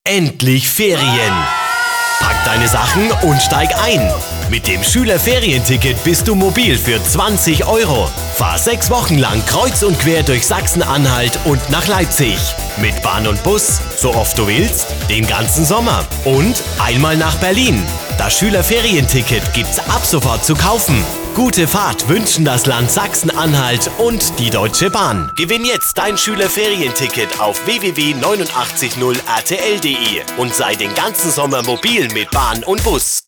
Endlich Ferien! Pack deine Sachen und steig ein. Mit dem Schülerferienticket bist du mobil für 20 €. Fahr 6 Wochen lang kreuz und quer durch Sachsen-Anhalt und nach Leipzig. Mit Bahn und Bus, so oft du willst, den ganzen Sommer. Und einmal nach Berlin. Das Schülerferienticket gibt's ab sofort zu kaufen. Gute Fahrt wünschen das Land Sachsen-Anhalt und die Deutsche Bahn. Gewinn jetzt dein Schülerferienticket auf www.890rtl.de und sei den ganzen Sommer mobil mit Bahn und Bus.